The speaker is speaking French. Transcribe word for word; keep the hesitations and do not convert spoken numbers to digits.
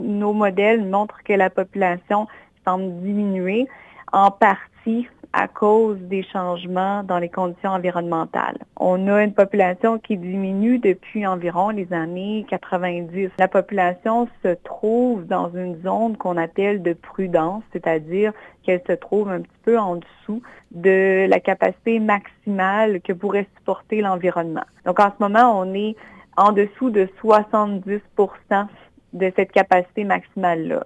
nos modèles montrent que la population semble diminuer, en partie à cause des changements dans les conditions environnementales. On a une population qui diminue depuis environ les années quatre-vingt-dix. La population se trouve dans une zone qu'on appelle de prudence, c'est-à-dire qu'elle se trouve un petit peu en dessous de la capacité maximale que pourrait supporter l'environnement. Donc en ce moment, on est en dessous de soixante-dix pour cent de cette capacité maximale-là.